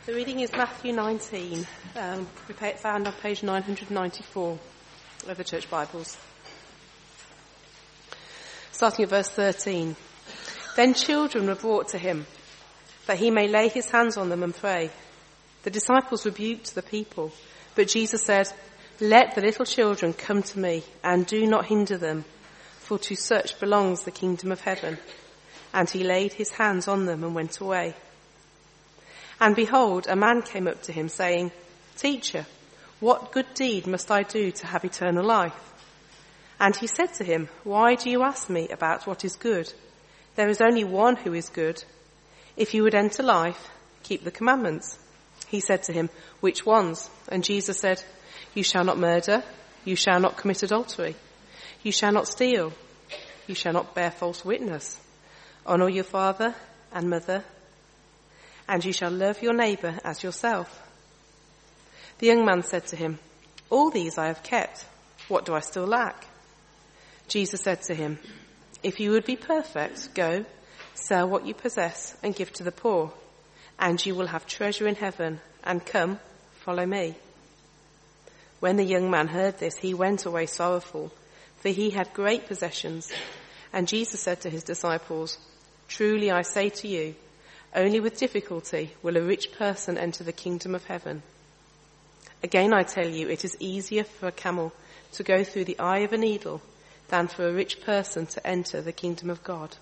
The reading is Matthew 19, found on page 994 of the Church Bibles. Starting at verse 13. Then children were brought to him, that he may lay his hands on them and pray. The disciples rebuked the people, but Jesus said, "Let the little children come to me, and do not hinder them, for to such belongs the kingdom of heaven." And he laid his hands on them and went away. And behold, a man came up to him, saying, "Teacher, what good deed must I do to have eternal life?" And he said to him, "Why do you ask me about what is good? There is only one who is good. If you would enter life, keep the commandments." He said to him, "Which ones?" And Jesus said, "You shall not murder, you shall not commit adultery, you shall not steal, you shall not bear false witness, honour your father and mother, and you shall love your neighbour as yourself." The young man said to him, "All these I have kept. What do I still lack?" Jesus said to him, "If you would be perfect, go, sell what you possess and give to the poor, and you will have treasure in heaven, and come, follow me." When the young man heard this, he went away sorrowful, for he had great possessions. And Jesus said to his disciples, "Truly I say to you, only with difficulty will a rich person enter the kingdom of heaven. Again I tell you, it is easier for a camel to go through the eye of a needle than for a rich person to enter the kingdom of God."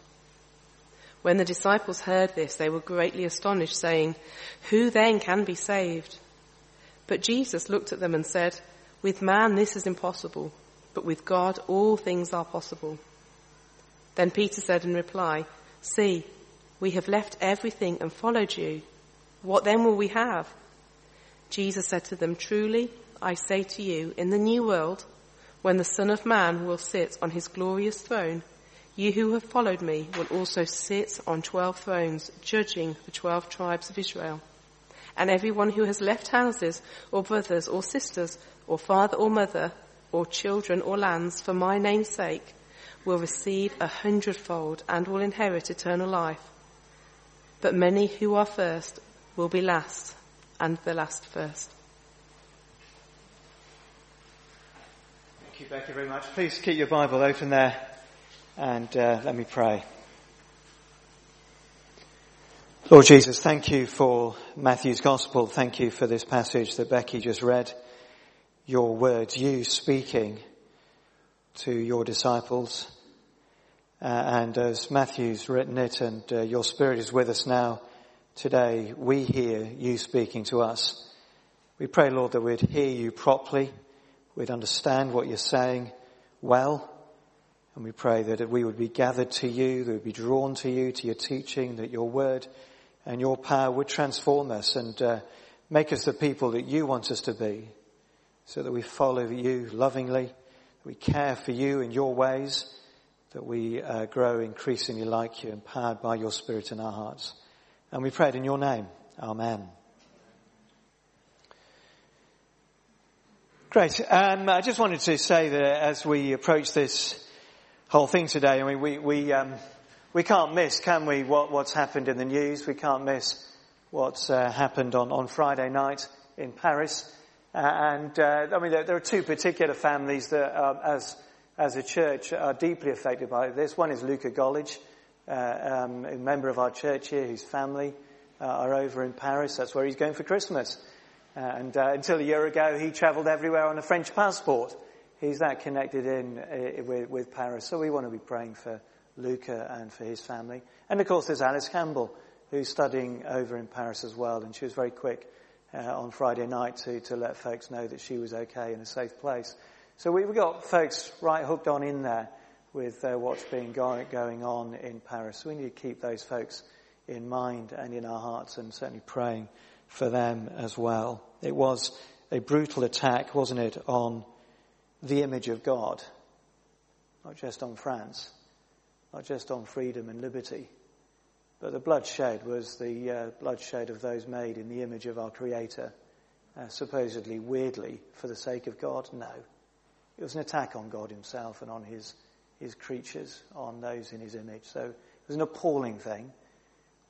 When the disciples heard this, they were greatly astonished, saying, "Who then can be saved?" But Jesus looked at them and said, "With man this is impossible, but with God all things are possible." Then Peter said in reply, "See, we have left everything and followed you. What then will we have?" Jesus said to them, "Truly, I say to you, in the new world, when the Son of Man will sit on his glorious throne, you who have followed me will also sit on 12 thrones, judging the 12 tribes of Israel. And everyone who has left houses or brothers or sisters or father or mother or children or lands for my name's sake will receive 100-fold and will inherit eternal life. But many who are first will be last, and the last first." Thank you, Becky, very much. Please keep your Bible open there, and let me pray. Lord Jesus, thank you for Matthew's Gospel. Thank you for this passage that Becky just read. Your words, you speaking to your disciples. And as Matthew's written it, and your Spirit is with us now today, we hear you speaking to us. We pray, Lord, that we'd hear you properly, we'd understand what you're saying well, and we pray that we would be gathered to you, that we'd be drawn to you, to your teaching, that your word and your power would transform us and make us the people that you want us to be, so that we follow you lovingly, that we care for you in your ways, that we grow increasingly like you, empowered by your Spirit in our hearts. And we pray it in your name. Amen. Great. I just wanted to say that as we approach this whole thing today, I mean, we can't miss, can we, what's happened in the news? We can't miss what's happened on Friday night in Paris. I mean, there are two particular families that, as a church, are deeply affected by this. One is Luca Golich, a member of our church here, whose family are over in Paris. That's where he's going for Christmas. And until a year ago, he travelled everywhere on a French passport. He's that connected in with Paris. So we want to be praying for Luca and for his family. And of course, there's Alice Campbell, who's studying over in Paris as well. And she was very quick on Friday night to let folks know that she was okay in a safe place. So we've got folks right hooked on in there with what's been going on in Paris. So we need to keep those folks in mind and in our hearts, and certainly praying for them as well. It was a brutal attack, wasn't it, on the image of God, not just on France, not just on freedom and liberty, but the bloodshed was the bloodshed of those made in the image of our Creator, supposedly weirdly for the sake of God. No. It was an attack on God himself and on his creatures, on those in his image. So it was an appalling thing.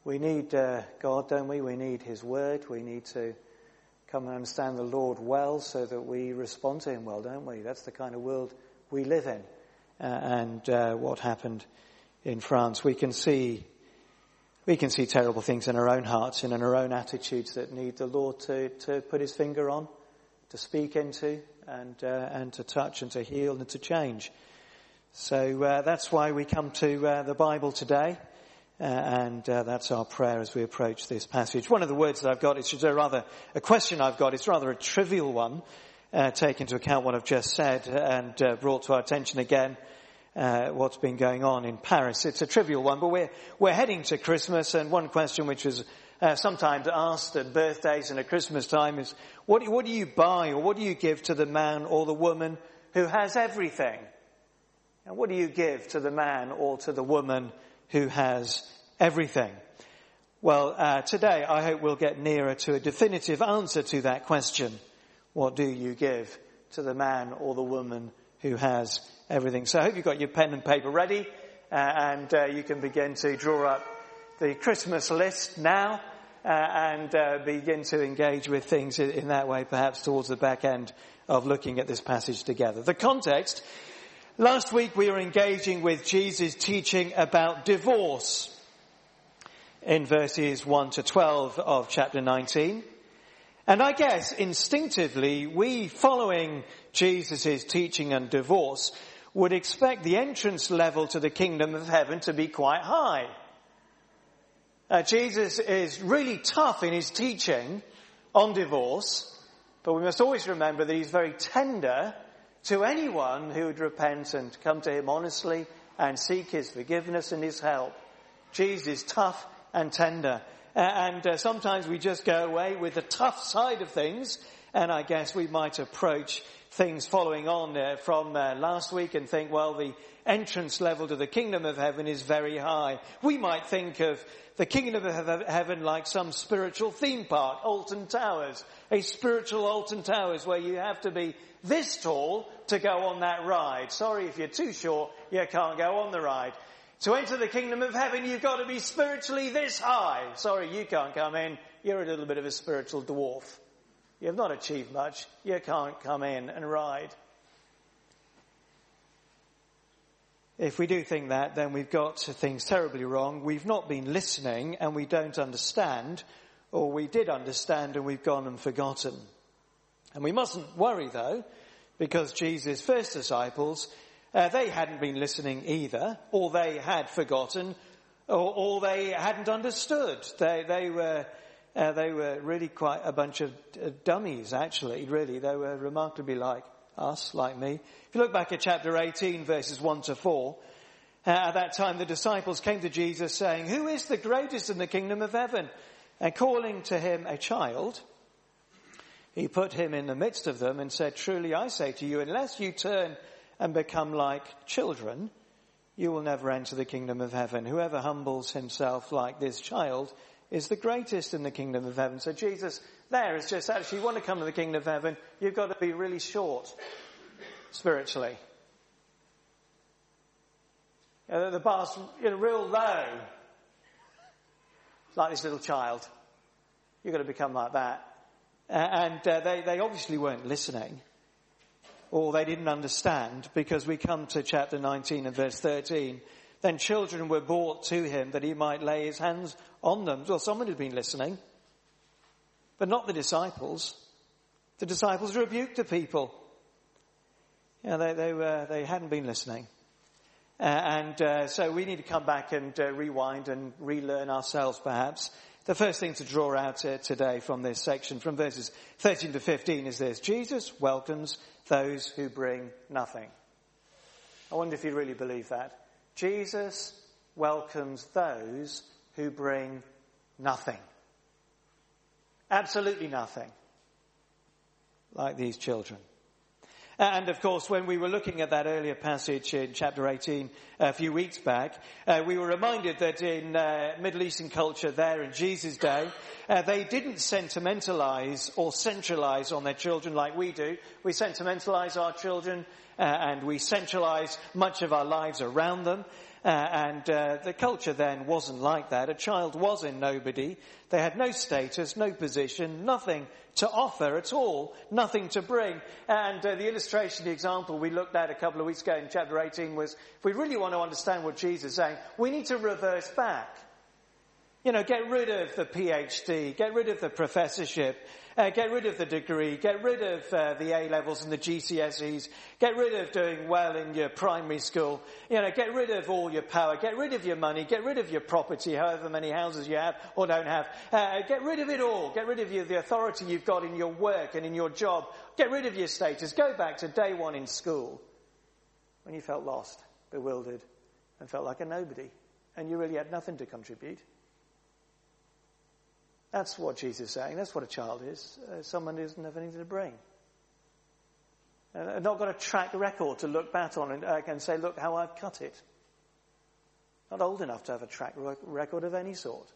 We need God, don't we? We need his word. We need to come and understand the Lord well so that we respond to him well, don't we? That's the kind of world we live in. And what happened in France, we can see terrible things in our own hearts and in our own attitudes that need the Lord to put his finger on, to speak into, and to touch and to heal and to change. So that's why we come to the Bible today, and that's our prayer as we approach this passage. One of the words that I've got, it's rather a question I've got. It's rather a trivial one, take into account what I've just said and brought to our attention again what's been going on in Paris. It's a trivial one, but we're heading to Christmas, and one question which is sometimes asked at birthdays and at Christmas time is, what do you buy or what do you give to the man or the woman who has everything? And what do you give to the man or to the woman who has everything? Well, today I hope we'll get nearer to a definitive answer to that question. What do you give to the man or the woman who has everything? So I hope you've got your pen and paper ready, and you can begin to draw up the Christmas list now, and begin to engage with things in that way, perhaps towards the back end of looking at this passage together. The context: last week we were engaging with Jesus' teaching about divorce in verses 1 to 12 of chapter 19. And I guess instinctively we, following Jesus' teaching on divorce, would expect the entrance level to the kingdom of heaven to be quite high. Jesus is really tough in his teaching on divorce, but we must always remember that he's very tender to anyone who would repent and come to him honestly and seek his forgiveness and his help. Jesus is tough and tender. And sometimes we just go away with the tough side of things, and I guess we might approach things following on from last week and think, well, the entrance level to the kingdom of heaven is very high. We might think of the kingdom of heaven like some spiritual theme park, Alton Towers, a spiritual Alton Towers where you have to be this tall to go on that ride. Sorry, if you're too short, you can't go on the ride. To enter the kingdom of heaven, you've got to be spiritually this high. Sorry, you can't come in. You're a little bit of a spiritual dwarf. You've not achieved much. You can't come in and ride. If we do think that, then we've got things terribly wrong. We've not been listening and we don't understand, or we did understand and we've gone and forgotten. And we mustn't worry though, because Jesus' first disciples, they hadn't been listening either, or they had forgotten, or they hadn't understood. They were really quite a bunch of dummies, actually, really. They were remarkably like us, like me. If you look back at chapter 18, verses 1 to 4, at that time the disciples came to Jesus saying, "Who is the greatest in the kingdom of heaven?" And calling to him a child, he put him in the midst of them and said, "Truly I say to you, unless you turn and become like children, you will never enter the kingdom of heaven. Whoever humbles himself like this child is the greatest in the kingdom of heaven." So Jesus there is just actually, you want to come to the kingdom of heaven, you've got to be really short spiritually. The bar's real low. Like this little child. You've got to become like that. And they obviously weren't listening. Or they didn't understand, because we come to chapter 19 and verse 13. Then children were brought to him that he might lay his hands on them. Well, someone had been listening, but not the disciples. The disciples rebuked the people. They hadn't been listening. So we need to come back and rewind and relearn ourselves, perhaps. The first thing to draw out today from this section, from verses 13 to 15, is this: Jesus welcomes those who bring nothing. I wonder if you really believe that. Jesus welcomes those who bring nothing. Absolutely nothing. Like these children. And of course, when we were looking at that earlier passage in chapter 18 a few weeks back, we were reminded that in Middle Eastern culture there in Jesus' day, they didn't sentimentalize or centralize on their children like we do. We sentimentalize our children and we centralise much of our lives around them. And the culture then wasn't like that. A child was a nobody. They had no status, no position, nothing to offer at all, nothing to bring. And the illustration, the example we looked at a couple of weeks ago in chapter 18 was, if we really want to understand what Jesus is saying, we need to reverse back. You know, get rid of the PhD, get rid of the professorship, get rid of the degree, get rid of the A-levels and the GCSEs, get rid of doing well in your primary school, you know, get rid of all your power, get rid of your money, get rid of your property, however many houses you have or don't have, get rid of it all, get rid of the authority you've got in your work and in your job, get rid of your status, go back to day one in school when you felt lost, bewildered and felt like a nobody and you really had nothing to contribute. That's what Jesus is saying. That's what a child is. Someone who doesn't have anything to bring. Not got a track record to look back on and say, look how I've cut it. Not old enough to have a track record of any sort.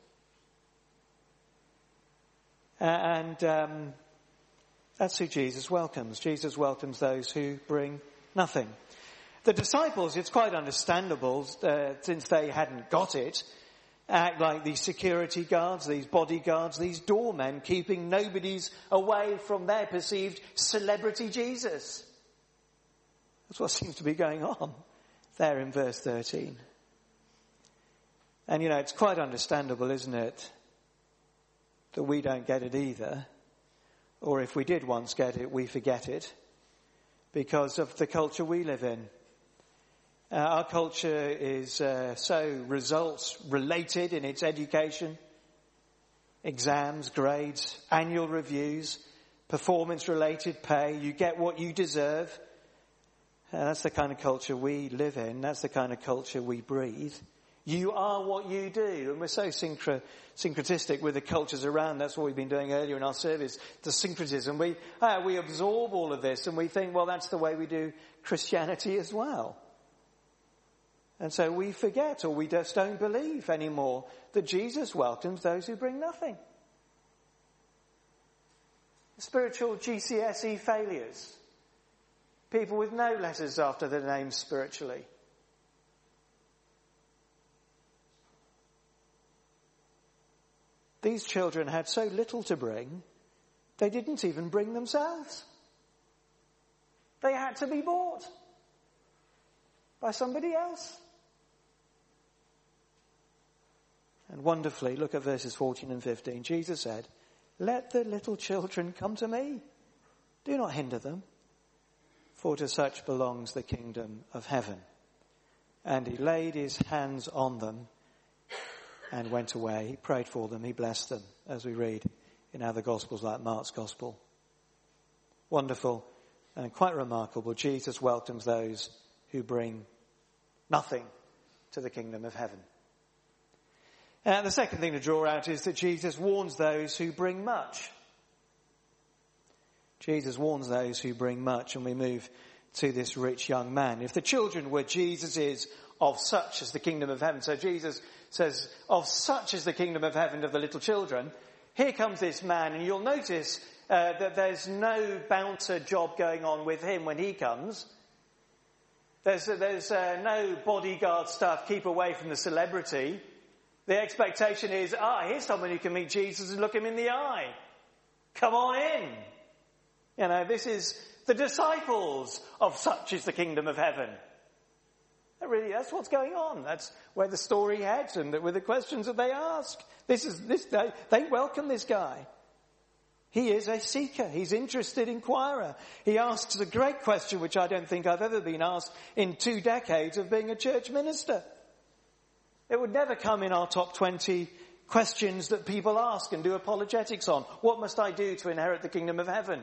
And that's who Jesus welcomes. Jesus welcomes those who bring nothing. The disciples, it's quite understandable, since they hadn't got it, act like these security guards, these bodyguards, these doormen, keeping nobodies away from their perceived celebrity Jesus. That's what seems to be going on there in verse 13. And you know, it's quite understandable, isn't it, that we don't get it either. Or if we did once get it, we forget it because of the culture we live in. Our culture is so results related in its education, exams, grades, annual reviews, performance related pay. You get what you deserve. That's the kind of culture we live in. That's the kind of culture we breathe. You are what you do. And we're so syncretistic with the cultures around. That's what we've been doing earlier in our service, the syncretism. We absorb all of this and we think, well, that's the way we do Christianity as well. And so we forget, or we just don't believe anymore, that Jesus welcomes those who bring nothing. Spiritual GCSE failures. People with no letters after their names spiritually. These children had so little to bring, they didn't even bring themselves. They had to be bought by somebody else. And wonderfully, look at verses 14 and 15. Jesus said, "Let the little children come to me. Do not hinder them, for to such belongs the kingdom of heaven." And he laid his hands on them and went away. He prayed for them. He blessed them, as we read in other Gospels like Mark's Gospel. Wonderful and quite remarkable. Jesus welcomes those who bring nothing to the kingdom of heaven. The second thing to draw out is that Jesus warns those who bring much. Jesus warns those who bring much, and we move to this rich young man. If the children were Jesus's, of such as the kingdom of heaven. So Jesus says, of such is the kingdom of heaven of the little children. Here comes this man, and you'll notice that there's no bouncer job going on with him when he comes. There's no bodyguard stuff, keep away from the celebrity. The expectation is, here's someone who can meet Jesus and look him in the eye. Come on in. You know, this is the disciples of such is the kingdom of heaven. That's what's going on. That's where the story heads and with the questions that they ask. They welcome this guy. He is a seeker. He's interested inquirer. He asks a great question which I don't think I've ever been asked in 2 decades of being a church minister. It would never come in our top 20 questions that people ask and do apologetics on. What must I do to inherit the kingdom of heaven?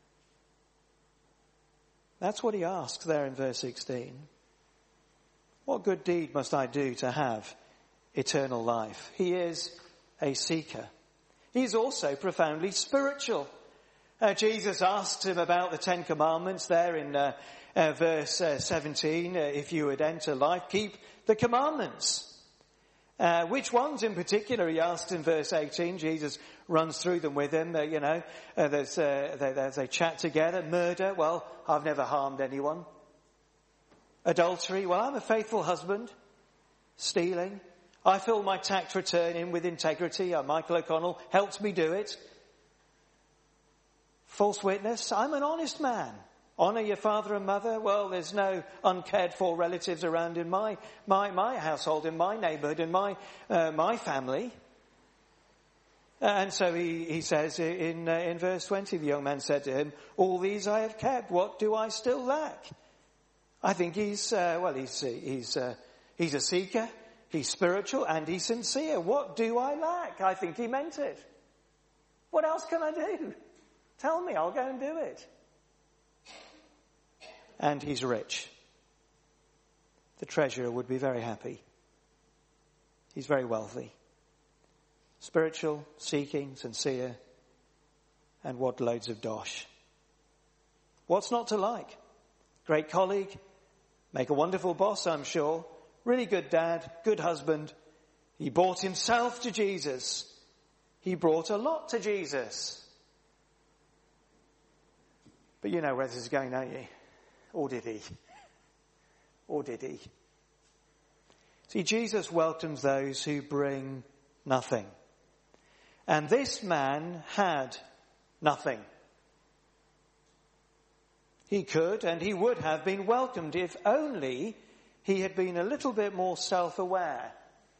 That's what he asks there in verse 16. What good deed must I do to have eternal life? He is a seeker. He's also profoundly spiritual. Jesus asked him about the 10 Commandments there in verse 17. If you would enter life, keep the commandments. Which ones in particular, he asked in verse 18. Jesus runs through them with him. There's a chat together. Murder, well, I've never harmed anyone. Adultery, well, I'm a faithful husband. Stealing, I fill my tax return in with integrity. Michael O'Connell helps me do it. False witness, I'm an honest man. Honour your father and mother. Well, there's no uncared for relatives around in my household, in my neighbourhood, in my family. And so he says in verse 20, the young man said to him, all these I have kept. What do I still lack? I think he's a seeker. He's spiritual and he's sincere. What do I lack? I think he meant it. What else can I do? Tell me, I'll go and do it. And he's rich. The treasurer would be very happy. He's very wealthy. Spiritual, seeking, sincere, and what loads of dosh. What's not to like? Great colleague, make a wonderful boss, I'm sure. Really good dad, good husband. He brought himself to Jesus. He brought a lot to Jesus. But you know where this is going, don't you? Or did he? Or did he? See, Jesus welcomes those who bring nothing. And this man had nothing. He could and he would have been welcomed if only he had been a little bit more self-aware.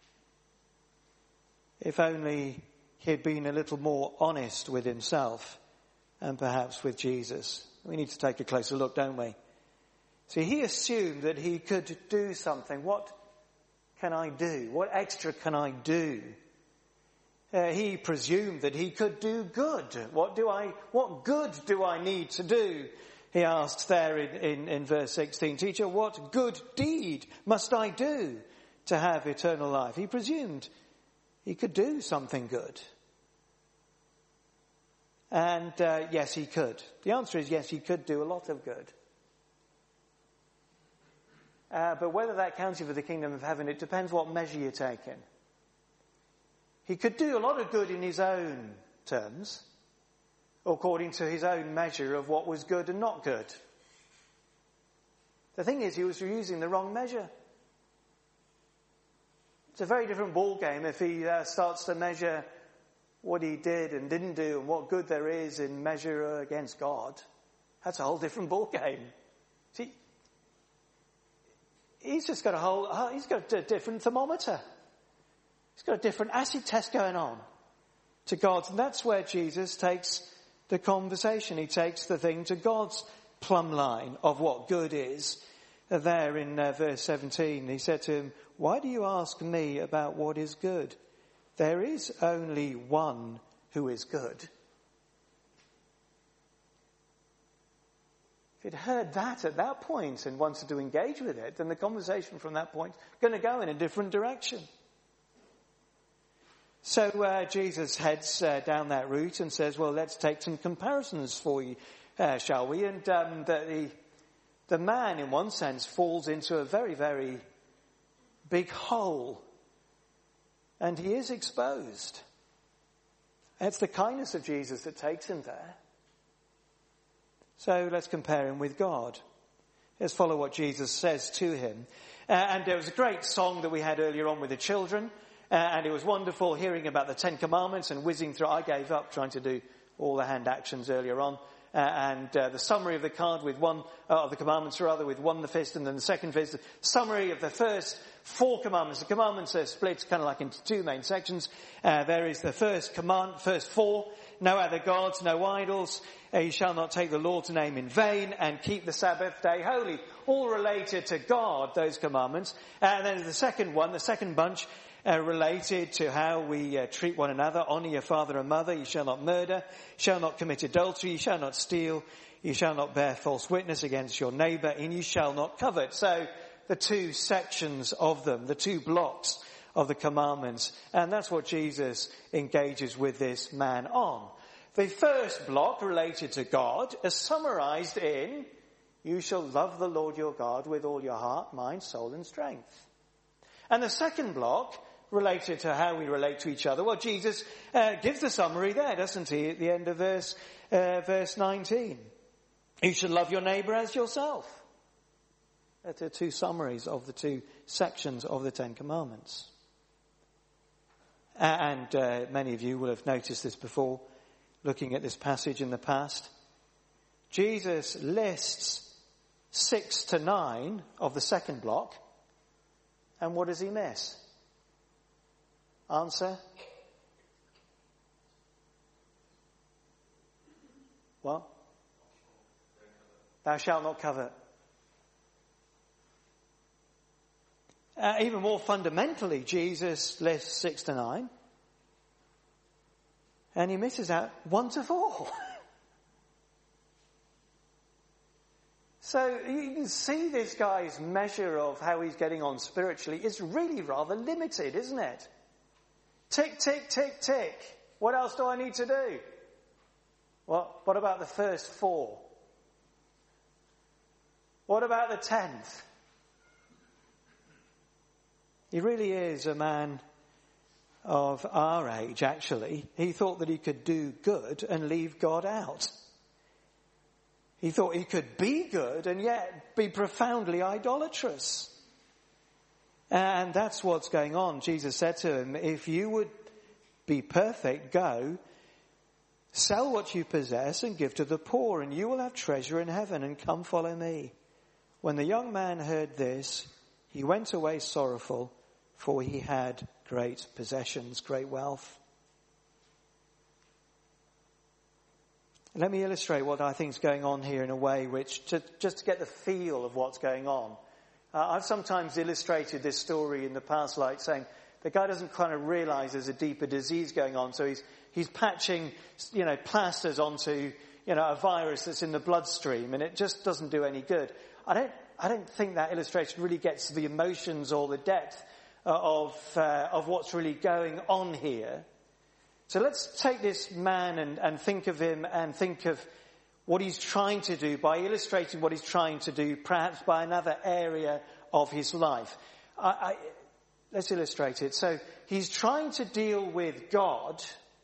If only he had been a little more honest with himself and perhaps with Jesus. We need to take a closer look, don't we? See, he assumed that he could do something. What can I do? What extra can I do? He presumed that he could do good. What good do I need to do? He asks there in verse 16, teacher, what good deed must I do to have eternal life? He presumed he could do something good. And yes, he could. The answer is yes, he could do a lot of good. But whether that counts you for the kingdom of heaven, it depends what measure you're taking. He could do a lot of good in his own terms, according to his own measure of what was good and not good. The thing is, he was using the wrong measure. It's a very different ball game if he starts to measure what he did and didn't do and what good there is in measure against God. That's a whole different ball game. See, he's got a different thermometer. He's got a different acid test going on to God's. And that's where Jesus takes the conversation. He takes the thing to God's plumb line of what good is. There in verse 17, he said to him, why do you ask me about what is good? There is only one who is good. If he'd heard that at that point and wanted to engage with it, then the conversation from that point is going to go in a different direction. So Jesus heads down that route and says, well, let's take some comparisons for you, shall we? And the man, in one sense, falls into a very, very big hole. And he is exposed. It's the kindness of Jesus that takes him there. So let's compare him with God. Let's follow what Jesus says to him. And there was a great song that we had earlier on with the children. And it was wonderful hearing about the 10 Commandments and whizzing through. I gave up trying to do all the hand actions earlier on. And the summary of the card with one, of the commandments rather, with one the fist and then the second fist. Summary of the first 4 commandments. The commandments are split kind of like into 2 main sections. There is the first 4. No other gods, no idols. You shall not take the Lord's name in vain and keep the Sabbath day holy. All related to God, those commandments. And then the second one, the second bunch, related to how we treat one another. Honour your father and mother. You shall not murder. You shall not commit adultery. You shall not steal. You shall not bear false witness against your neighbour. And you shall not covet. So the 2 sections of them, the 2 blocks of the commandments. And that's what Jesus engages with this man on. The first block related to God is summarised in, you shall love the Lord your God with all your heart, mind, soul and strength. And the second block related to how we relate to each other. Well, Jesus gives the summary there, doesn't he, at the end of verse 19. You should love your neighbour as yourself. the two summaries of the two sections of the Ten Commandments. And many of you will have noticed this before, looking at this passage in the past. Jesus lists 6 to 9 of the second block. And what does he miss? Answer? What? Thou shalt not covet. Even more fundamentally, Jesus lists 6 to 9. And he misses out 1 to 4. So you can see this guy's measure of how he's getting on spiritually is really rather limited, isn't it? Tick, tick, tick, tick. What else do I need to do? Well, what about the first 4? What about the 10th? He really is a man of our age, actually. He thought that he could do good and leave God out. He thought he could be good and yet be profoundly idolatrous. And that's what's going on. Jesus said to him, if you would be perfect, go, sell what you possess and give to the poor, and you will have treasure in heaven, and come follow me. When the young man heard this, he went away sorrowful, for he had great possessions, great wealth. Let me illustrate what I think is going on here in a way which, just to get the feel of what's going on. I've sometimes illustrated this story in the past like saying the guy doesn't kind of realise there's a deeper disease going on, so he's patching, plasters onto, a virus that's in the bloodstream, and it just doesn't do any good. I don't think that illustration really gets to the emotions or the depth of what's really going on here. So let's take this man and think of him and think of what he's trying to do by illustrating what he's trying to do, perhaps by another area of his life. Let's illustrate it. So he's trying to deal with God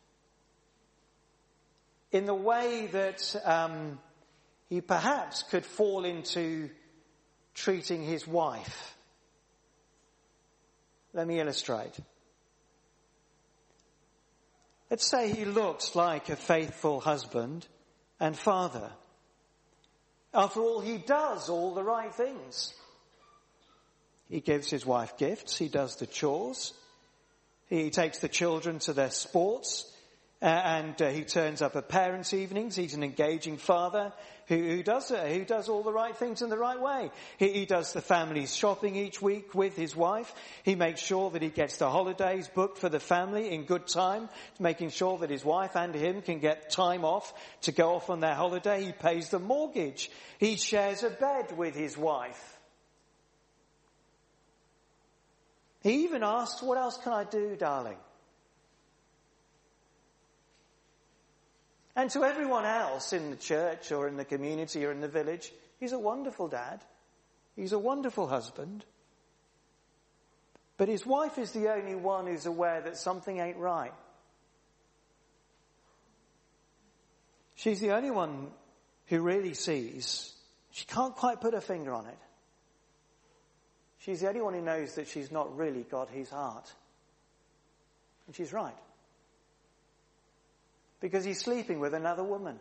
in the way that he perhaps could fall into treating his wife. Let me illustrate. Let's say he looks like a faithful husband and father. After all, he does all the right things. He gives his wife gifts. He does the chores. He takes the children to their sports. And he turns up at parents' evenings. He's an engaging father who does all the right things in the right way. He does the family's shopping each week with his wife. He makes sure that he gets the holidays booked for the family in good time, making sure that his wife and him can get time off to go off on their holiday. He pays the mortgage. He shares a bed with his wife. He even asks, "What else can I do, darling?" And to everyone else in the church or in the community or in the village, he's a wonderful dad. He's a wonderful husband. But his wife is the only one who's aware that something ain't right. She's the only one who really sees. She can't quite put her finger on it. She's the only one who knows that she's not really got his heart. And she's right. Because he's sleeping with another woman.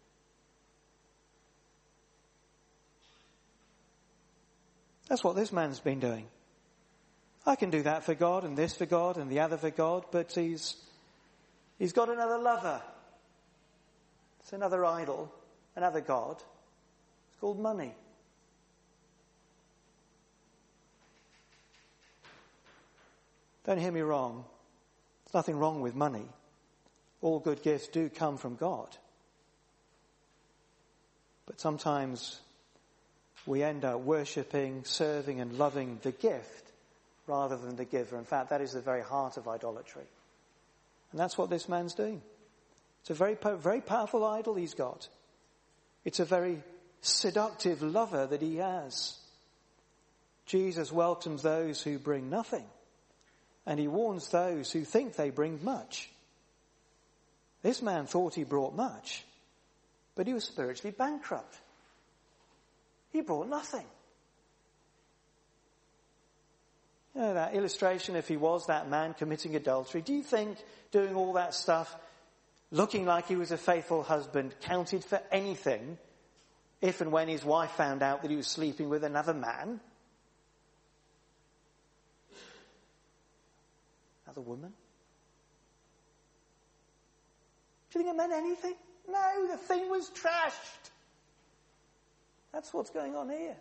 That's what this man's been doing. I can do that for God and this for God and the other for God, but he's got another lover. It's another idol, another God. It's called money. Don't hear me wrong. There's nothing wrong with money. All good gifts do come from God. But sometimes we end up worshipping, serving and loving the gift rather than the giver. In fact, that is the very heart of idolatry. And that's what this man's doing. It's a very powerful idol he's got. It's a very seductive lover that he has. Jesus welcomes those who bring nothing, and he warns those who think they bring much. This man thought he brought much, but he was spiritually bankrupt. He brought nothing. You know, that illustration, if he was that man committing adultery, do you think doing all that stuff, looking like he was a faithful husband, counted for anything if and when his wife found out that he was sleeping with another man? Another woman? Do you think it meant anything? No, the thing was trashed. That's what's going on here.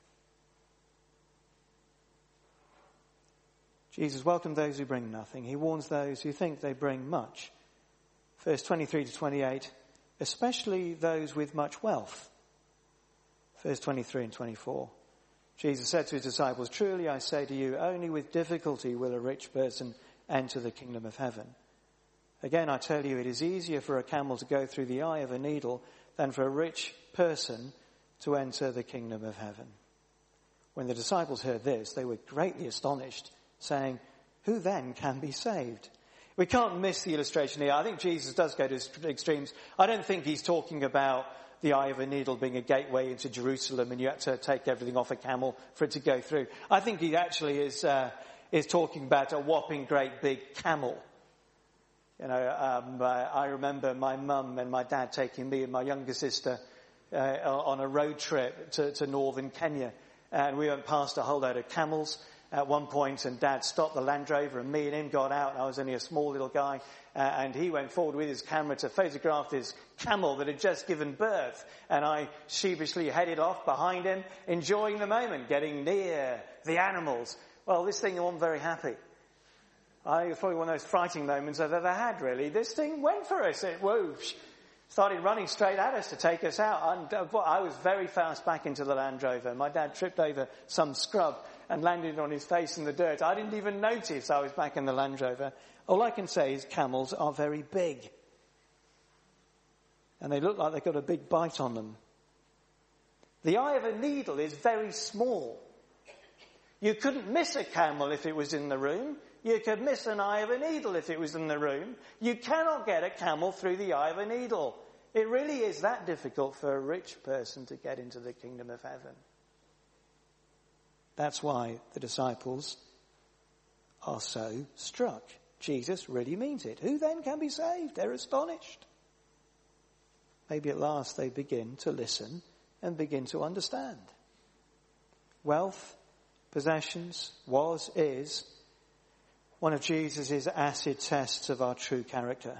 Jesus welcomes those who bring nothing. He warns those who think they bring much. Verse 23 to 28, especially those with much wealth. Verse 23 and 24. Jesus said to his disciples, truly I say to you, only with difficulty will a rich person enter the kingdom of heaven. Again, I tell you, it is easier for a camel to go through the eye of a needle than for a rich person to enter the kingdom of heaven. When the disciples heard this, they were greatly astonished, saying, who then can be saved? We can't miss the illustration here. I think Jesus does go to extremes. I don't think he's talking about the eye of a needle being a gateway into Jerusalem and you had to take everything off a camel for it to go through. I think he actually is talking about a whopping great big camel. You know, I remember my mum and my dad taking me and my younger sister on a road trip to northern Kenya. And we went past a whole load of camels at one point, and Dad stopped the Land Rover and me and him got out. I was only a small little guy, and he went forward with his camera to photograph this camel that had just given birth. And I sheepishly headed off behind him, enjoying the moment, getting near the animals. Well, this thing wasn't very happy. It was probably one of those frightening moments I've ever had, really. This thing went for us. It whoosh, started running straight at us to take us out. And I was very fast back into the Land Rover. My dad tripped over some scrub and landed on his face in the dirt. I didn't even notice I was back in the Land Rover. All I can say is camels are very big. And they look like they've got a big bite on them. The eye of a needle is very small. You couldn't miss a camel if it was in the room. You could miss an eye of a needle if it was in the room. You cannot get a camel through the eye of a needle. It really is that difficult for a rich person to get into the kingdom of heaven. That's why the disciples are so struck. Jesus really means it. Who then can be saved? They're astonished. Maybe at last they begin to listen and begin to understand. Wealth, possessions, is one of Jesus' acid tests of our true character.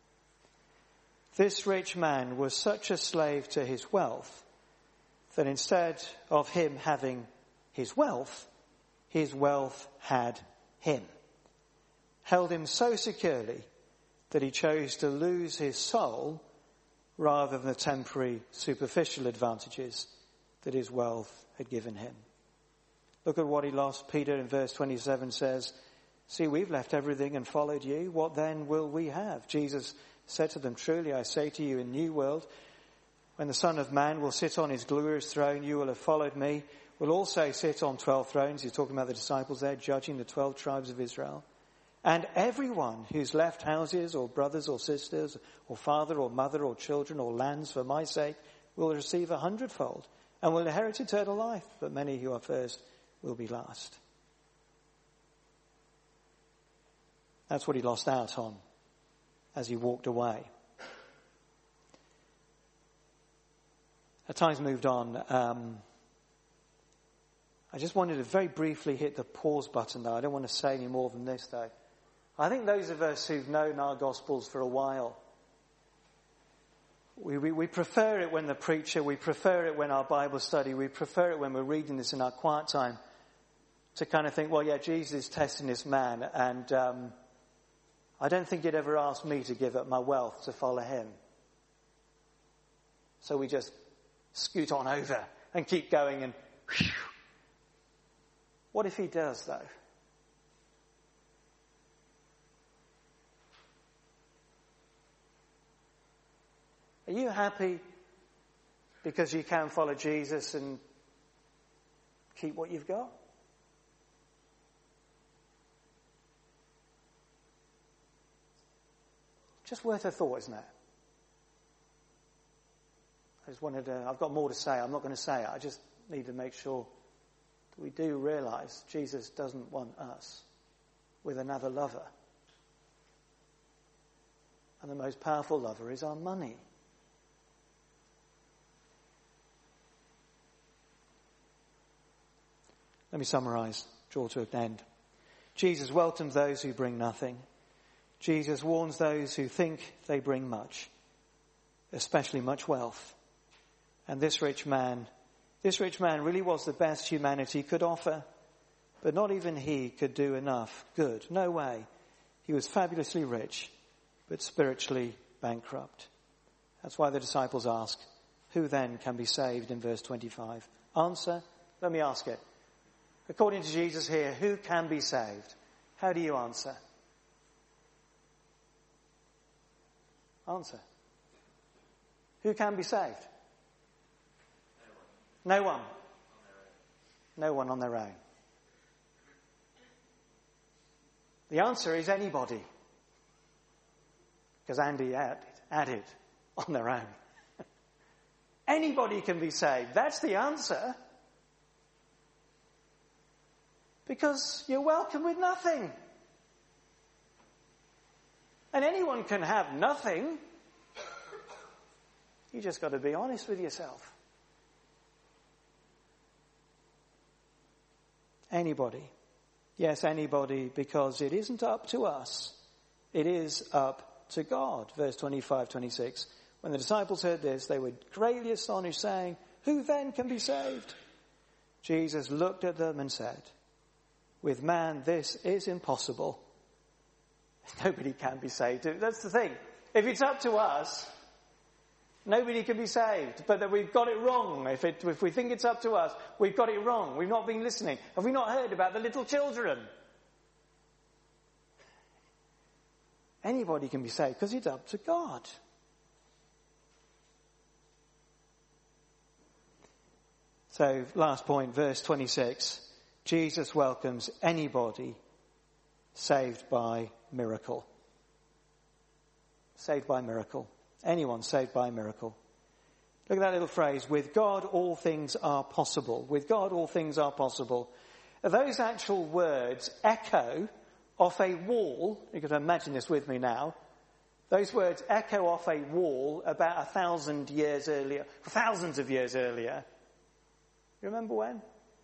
This rich man was such a slave to his wealth that instead of him having his wealth had him. Held him so securely that he chose to lose his soul rather than the temporary superficial advantages that his wealth had given him. Look at what he lost. Peter in verse 27 says, see, we've left everything and followed you. What then will we have? Jesus said to them, truly I say to you, in the new world, when the Son of Man will sit on his glorious throne, you will have followed me, will also sit on 12 thrones. He's talking about the disciples there, judging the 12 tribes of Israel. And everyone who's left houses or brothers or sisters or father or mother or children or lands for my sake will receive 100-fold and will inherit eternal life. But many who are first will be last. That's what he lost out on as he walked away. As time's moved on, I just wanted to very briefly hit the pause button though. I don't want to say any more than this though. I think those of us who've known our Gospels for a while, we prefer it when the preacher, we prefer it when our Bible study, we prefer it when we're reading this in our quiet time to kind of think, well, yeah, Jesus is testing this man and I don't think he'd ever ask me to give up my wealth to follow him. So we just scoot on over and keep going and whew. What if he does though? Are you happy because you can follow Jesus and keep what you've got? Just worth a thought, isn't it? I just wanted to, I've got more to say. I'm not going to say it. I just need to make sure we do realise Jesus doesn't want us with another lover. And the most powerful lover is our money. Let me summarise, draw to an end. Jesus welcomes those who bring nothing. Jesus warns those who think they bring much, especially much wealth. And this rich man really was the best humanity could offer. But not even he could do enough good. No way. He was fabulously rich, but spiritually bankrupt. That's why the disciples ask, who then can be saved in verse 25? Answer, let me ask it. According to Jesus here, who can be saved? How do you answer? Answer. Who can be saved? No one. No one on their own. The answer is anybody. Because Andy added on their own. Anybody can be saved. That's the answer. Because you're welcome with nothing. And anyone can have nothing. You just got to be honest with yourself. Anybody. Yes, anybody, because it isn't up to us. It is up to God. Verse 25, 26. When the disciples heard this, they were greatly astonished, saying, who then can be saved? Jesus looked at them and said, with man this is impossible. Nobody can be saved. That's the thing. If it's up to us, nobody can be saved. But that we've got it wrong. If we think it's up to us, we've got it wrong. We've not been listening. Have we not heard about the little children? Anybody can be saved because it's up to God. So, last point, verse 26. Jesus welcomes anybody saved by miracle. Saved by miracle. Anyone saved by miracle. Look at that little phrase, with God all things are possible. With God all things are possible. Those actual words echo off a wall. You can imagine this with me now. Those words echo off a wall about 1,000 years earlier, thousands of years earlier. You remember when?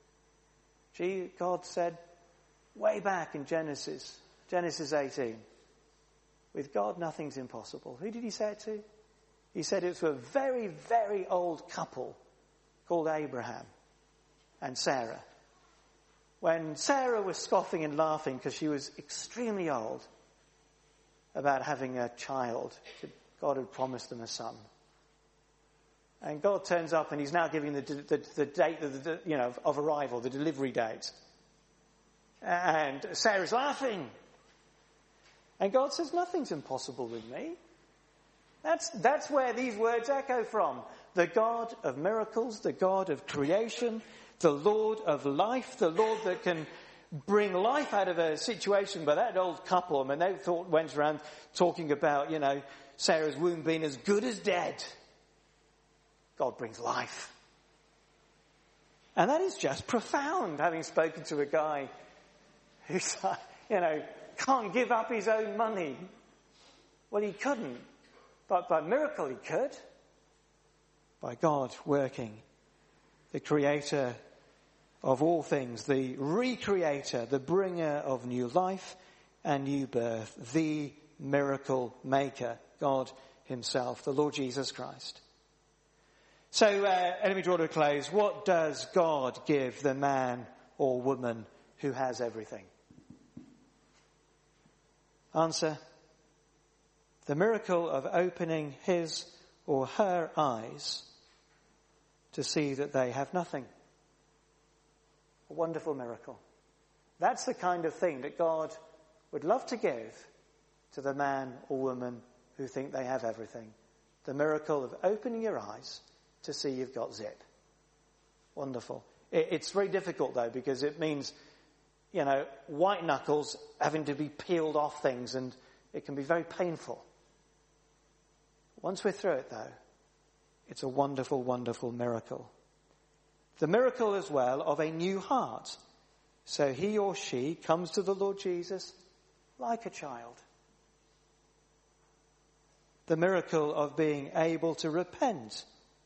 God said way back in Genesis 18, with God nothing's impossible. Who did he say it to? He said it to a very, very old couple called Abraham and Sarah. When Sarah was scoffing and laughing because she was extremely old about having a child, God had promised them a son. And God turns up and he's now giving the date of arrival, the delivery date. And Sarah's laughing. And God says, nothing's impossible with me. That's where these words echo from. The God of miracles, the God of creation, the Lord of life, the Lord that can bring life out of a situation. But that old couple, I mean, they went around talking about, Sarah's womb being as good as dead. God brings life. And that is just profound, having spoken to a guy who, can't give up his own money. Well, he couldn't. But by miracle he could. By God working. The creator of all things. The recreator. The bringer of new life and new birth. The miracle maker. God himself. The Lord Jesus Christ. So, let me draw to a close. What does God give the man or woman who has everything? Answer. The miracle of opening his or her eyes to see that they have nothing. A wonderful miracle. That's the kind of thing that God would love to give to the man or woman who think they have everything. The miracle of opening your eyes to see you've got zip. Wonderful. It's very difficult though, because it means, white knuckles having to be peeled off things, and it can be very painful. Once we're through it though, it's a wonderful, wonderful miracle. The miracle as well of a new heart. So he or she comes to the Lord Jesus like a child. The miracle of being able to repent,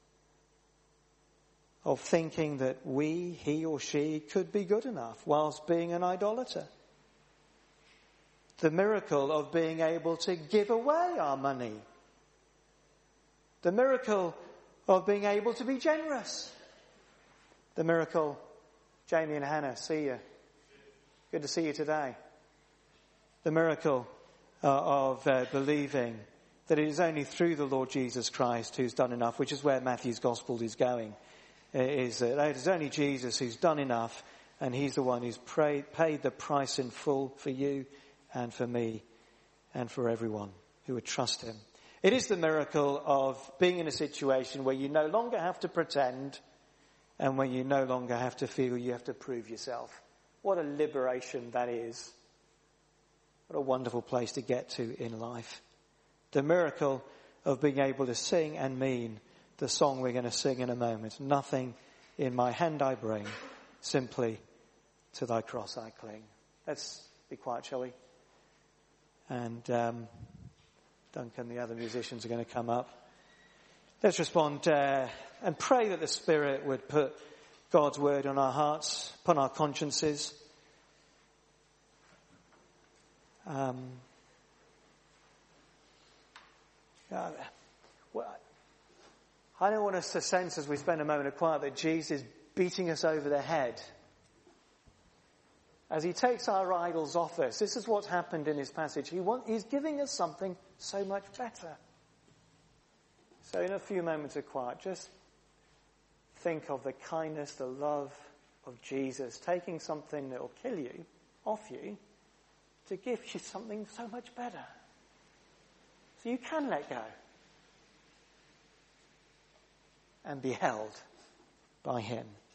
of thinking that he or she could be good enough whilst being an idolater. The miracle of being able to give away our money. The miracle of being able to be generous. The miracle, Jamie and Hannah, see you. Good to see you today. The miracle of believing that it is only through the Lord Jesus Christ who's done enough, which is where Matthew's Gospel is going. Is that it is only Jesus who's done enough, and he's the one who's paid the price in full for you and for me and for everyone who would trust him. It is the miracle of being in a situation where you no longer have to pretend and where you no longer have to feel you have to prove yourself. What a liberation that is. What a wonderful place to get to in life. The miracle of being able to sing and mean the song we're going to sing in a moment. Nothing in my hand I bring, simply to thy cross I cling. Let's be quiet, shall we? And Duncan, the other musicians are going to come up. Let's respond and pray that the Spirit would put God's word on our hearts, upon our consciences. I don't want us to sense as we spend a moment of quiet that Jesus is beating us over the head as he takes our idols off us. This is what's happened in his passage. He's giving us something so much better. So in a few moments of quiet, just think of the kindness, the love of Jesus, taking something that will kill you, off you, to give you something so much better. So you can let go and be held by him.